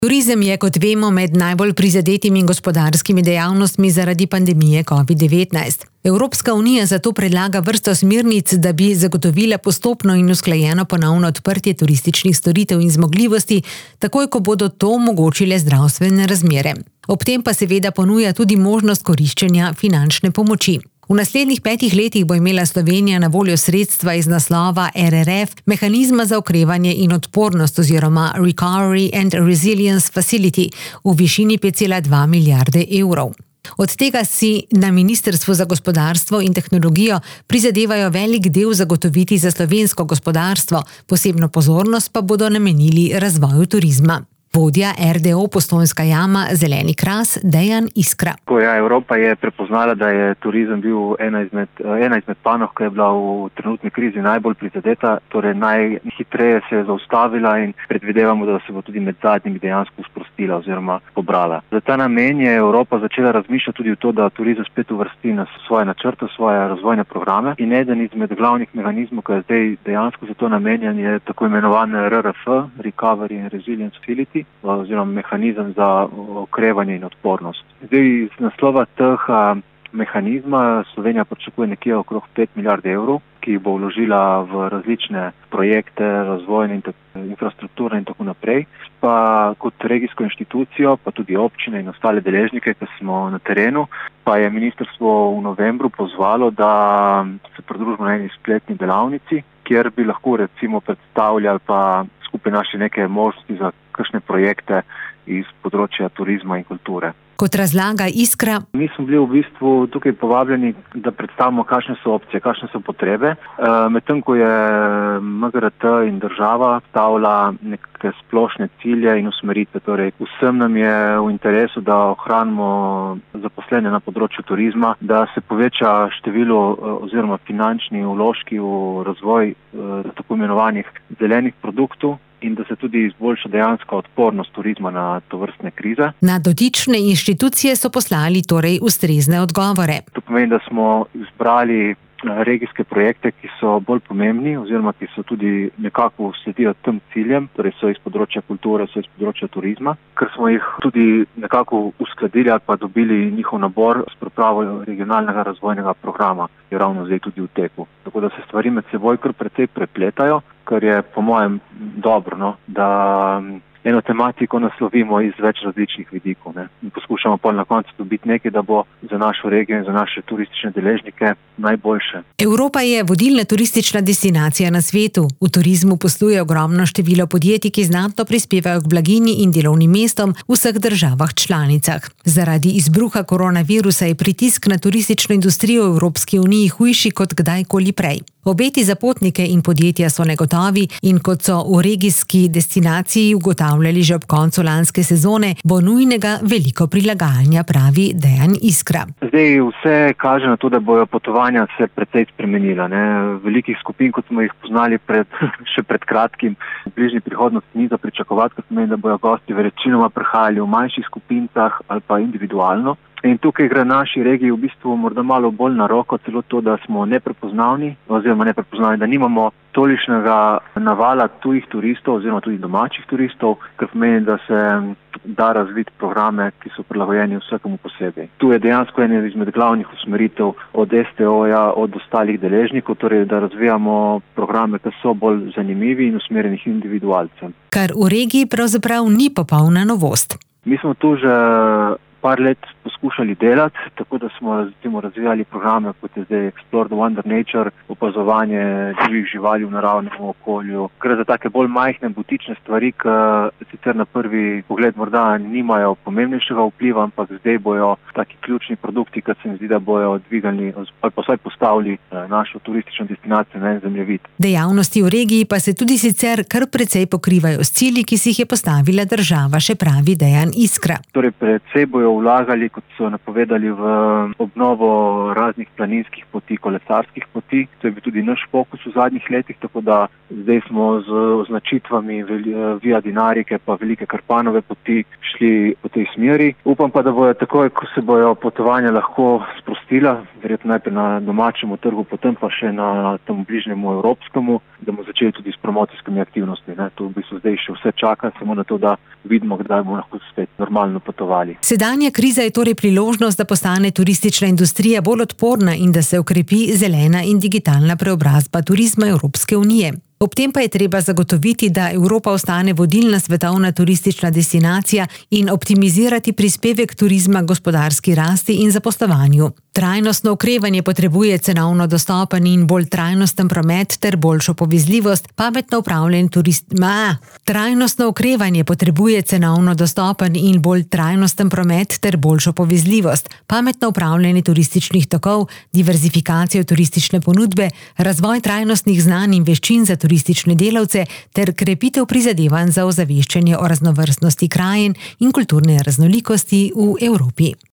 Turizem je, kot vemo, med najbolj prizadetimi gospodarskimi dejavnostmi zaradi pandemije COVID-19. Evropska unija zato predlaga vrsto smernic, da bi zagotovila postopno in usklajeno ponovno odprtje turističnih storitev in zmogljivosti, takoj ko bodo to omogočile zdravstvene razmere. Ob tem pa seveda ponuja tudi možnost koriščenja finančne pomoči. V naslednjih 5 letih bo imela Slovenija na voljo sredstva iz naslova RRF, mehanizma za okrevanje in odpornost oziroma Recovery and Resilience Facility v višini 5,2 milijarde evrov. Od tega si na Ministrstvu za gospodarstvo in tehnologijo prizadevajo velik del zagotoviti za slovensko gospodarstvo, posebno pozornost pa bodo namenili razvoju turizma. Vodja RDO Postojnska jama Zeleni kras Dejan Iskra. Evropa je prepoznala, da je turizem bil ena izmed panog, ki je bila v trenutni krizi najbolj prizadeta, torej najhitreje se je zaustavila in predvidevamo, da se bo tudi med zadnjimi dejansko sprostila oziroma pobrala. Za ta namen je Evropa začela razmišljati tudi v to, da turizem spet uvrsti na svoje načrte, svoje razvojne programe in eden izmed glavnih mehanizmov, ki je zdaj dejansko za to namenjen, je tako imenovan RRF, Recovery and Resilience Facility, oziroma mehanizem za okrevanje in odpornost. Zdaj iz naslova teh mehanizma Slovenija pričakuje nekje okrog 5 milijard evrov, ki jih bo vložila v različne projekte, razvojne infrastrukture in tako naprej. Pa kot regijsko inštitucijo, pa tudi občine in ostale deležnike, ki smo na terenu, pa je ministrstvo v novembru pozvalo, da se pridružimo na eni spletni delavnici, kjer bi lahko recimo predstavljali pa skupaj naše neke možnosti za kakšne projekte iz področja turizma in kulture. Kot razlaga Iskra, mi smo bili v bistvu tukaj povabljeni, da predstavimo, kakšne so opcije, kakšne so potrebe. Medtem ko je MGRT in država stavila neke splošne cilje in usmeritve. Torej, vsem nam je v interesu, da ohranimo zaposlene na področju turizma, da se poveča število oziroma finančni vložki v razvoj tako imenovanih zelenih produktov in da se tudi izboljša dejansko odpornost turizma na tovrstne krize. Na dotične inštitucije so poslali torej ustrezne odgovore. To pomeni, da smo izbrali regijske projekte, ki so bolj pomembni oziroma ki so tudi nekako sledijo tem ciljem, torej so iz področja kulture, so iz področja turizma, ker smo jih tudi nekako uskladili ali pa dobili njihov nabor s pripravo regionalnega razvojnega programa, ki je ravno zdaj tudi v teku. Tako da se stvari med seboj kar precej prepletajo, kar je po mojem dobro, da eno tematiko naslovimo iz več različnih vidikov. In poskušamo pa na koncu dobiti nekaj, da bo za našo regijo in za naše turistične deležnike najboljše. Evropa je vodilna turistična destinacija na svetu. V turizmu posluje ogromno število podjetij, ki znatno prispevajo k blaginji in delovnim mestom v vseh državah članicah. Zaradi izbruha koronavirusa je pritisk na turistično industrijo v Evropski uniji hujši kot kdajkoli prej. Obeti za potnike in podjetja so negotovi in kot so v regijski destinaciji ugotavljali že ob koncu lanske sezone, bo nujnega veliko prilagajanja, pravi Dejan Iskra. Zdaj vse kaže na to, da bojo potovanja se precej spremenila. Velikih skupin, kot smo jih poznali še pred kratkim, v bližnji prihodnosti ni za pričakovati, ker pomeni, da bojo gosti večinoma prihajali v manjših skupincah ali pa individualno. In tukaj gre naši regiji v bistvu morda malo bolj na roko celo to, da smo neprepoznavni, da nimamo tolikšnega navala tujih turistov oziroma tudi domačih turistov, kar pomeni, da se da razviti programe, ki so prilagojeni vsakemu posebej. Tu je dejansko ena izmed glavnih usmeritev od STO-ja, od ostalih deležnikov, torej da razvijamo programe, ki so bolj zanimivi in usmerjenih individualcem. Kar v regiji pravzaprav ni popolna novost. Mi smo tu že par let poskušali delati, tako da smo razvijali programe, kot je zdaj Explore the Wonder Nature, opazovanje živih živali v naravnem okolju. Gre za take bolj majhne butične stvari, ki sicer na prvi pogled morda nimajo pomembnejšega vpliva, ampak zdaj bojo taki ključni produkti, ki se mi zdi, da bojo dvigali ali pa vsaj postavili našo turistično destinacijo na en zemljevid. Dejavnosti v regiji pa se tudi sicer kar precej pokrivajo s cilji, ki si jih je postavila država, še pravi Dejan Iskra. Torej precej bojo vlagali, kot so napovedali, v obnovo raznih planinskih poti, kolesarskih poti. To je bil tudi naš fokus v zadnjih letih, tako da zdaj smo z označitvami Via Dinarike pa Velike Karpanove poti šli po tej smeri. Upam pa, da bojo takoj, ko se bojo potovanja lahko sprostila, verjetno najprej na domačemu trgu, potem pa še na tem bližnjemu evropskemu, da bomo začeli tudi s promocijskimi aktivnostmi. Tu v bistvu zdaj še vse čaka, samo na to, da vidimo, kdaj bomo lahko spet normalno potovali. Sedanja kriza je torej priložnost, da postane turistična industrija bolj odporna in da se okrepi zelena in digitalna preobrazba turizma Evropske unije. Ob tem pa je treba zagotoviti, da Evropa ostane vodilna svetovna turistična destinacija in optimizirati prispevek turizma gospodarski rasti in zaposlovanju. Trajnostno okrevanje potrebuje cenovno dostopen in bolj trajnosten promet ter boljšo povezljivost, pametno upravljanje Trajnostno okrevanje potrebuje cenovno dostopen in bolj trajnosten promet ter boljšo povezljivost, pametno upravljanje turističnih tokov, diverzifikacijo turistične ponudbe, razvoj trajnostnih znanj in veščin za turistične delavce ter krepitev prizadevanj za ozaveščanje o raznovrstnosti krajin in kulturne raznolikosti v Evropi.